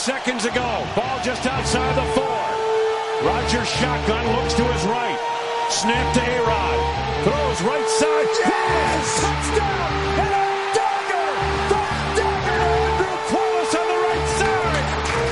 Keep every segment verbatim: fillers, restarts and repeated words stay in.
seconds ago. Ball just outside the four. Rodgers shotgun, looks to his right. Snap to A-Rod. Throws right side. Yes! Touchdown! And a dagger! The dagger to Andrew Quarles on the right side!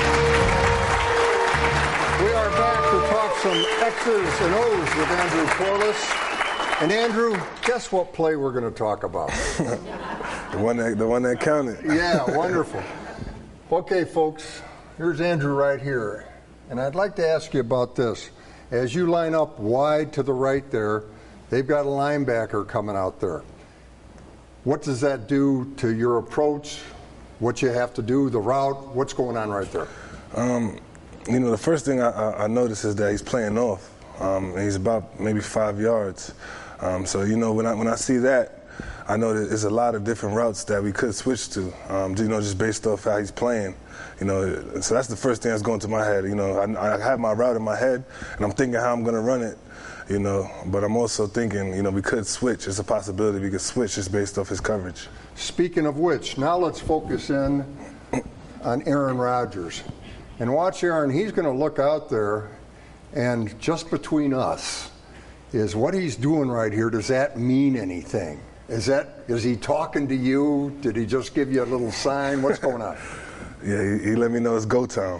We are back to talk some X's and O's with Andrew Quarles. And Andrew, guess what play we're going to talk about? the one that the one that counted. Yeah, wonderful. Okay, folks, here's Andrew right here. And I'd like to ask you about this. As you line up wide to the right there, they've got a linebacker coming out there. What does that do to your approach? What you have to do, the route? What's going on right there? Um, you know, the first thing I, I, I notice is that he's playing off. Um, and he's about maybe five yards. Um, so, you know, when I when I see that, I know that there's a lot of different routes that we could switch to, um, you know, just based off how he's playing. You know, so that's the first thing that's going to my head. You know, I, I have my route in my head, and I'm thinking how I'm going to run it, you know, but I'm also thinking, you know, we could switch. It's a possibility we could switch just based off his coverage. Speaking of which, now let's focus in on Aaron Rodgers. And watch Aaron, he's going to look out there, and just between us is what he's doing right here. Does that mean anything? Is that, is he talking to you? Did he just give you a little sign? What's going on? Yeah, he, he let me know it's go time.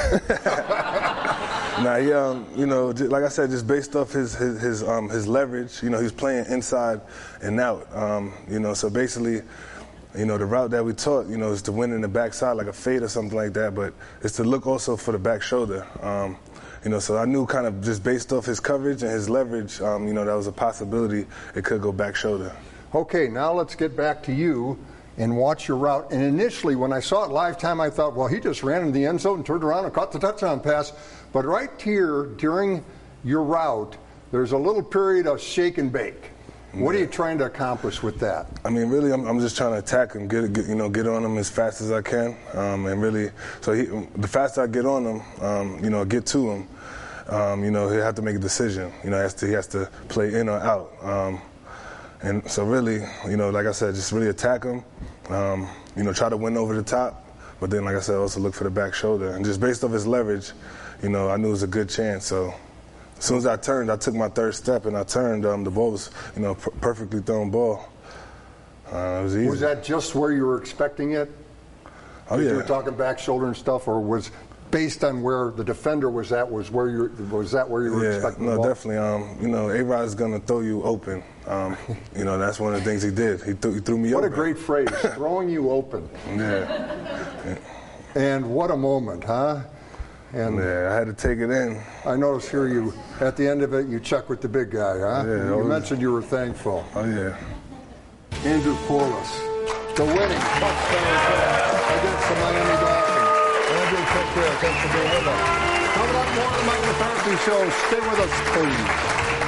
Now, he, um, you know, like I said, just based off his his his, um, his leverage, you know, he's playing inside and out. Um, you know, so basically, you know, the route that we taught, you know, is to win in the backside like a fade or something like that, but it's to look also for the back shoulder. Um, you know, so I knew kind of just based off his coverage and his leverage, um, you know, that was a possibility it could go back shoulder. Okay, now let's get back to you and watch your route. And initially, when I saw it live time, I thought, well, he just ran into the end zone and turned around and caught the touchdown pass. But right here, during your route, there's a little period of shake and bake. What are you trying to accomplish with that? I mean, really, I'm, I'm just trying to attack him, get, get you know, get on him as fast as I can, um, and really, so he, the faster I get on him, um, you know, get to him, um, you know, he'll have to make a decision. You know, he has to, he has to play in or out, um, and so really, you know, like I said, just really attack him, um, you know, try to win over the top, but then, like I said, also look for the back shoulder, and just based off his leverage, you know, I knew it was a good chance, so. As soon as I turned, I took my third step and I turned. Um, the ball was, you know, per- perfectly thrown ball. Uh, it was easy. Was that just where you were expecting it? Oh yeah. You were talking back shoulder and stuff, or was based on where the defender was at? Was where you was that where you were yeah, expecting? No, the ball? definitely. Um, you know, A-Rod is gonna throw you open. Um, you know, that's one of the things he did. He, th- he threw me what open. What a great phrase, throwing you open. Yeah. yeah. And what a moment, huh? And yeah, I had to take it in. I noticed here you, at the end of it, you check with the big guy, huh? Yeah, you was, mentioned you were thankful. Oh, yeah. Andrew Quarles, the winning touchdown pass against the Miami Dolphins. Andrew, take care. Thanks for being with us. Coming up more on the Mike McCarthy Show. Stay with us, please.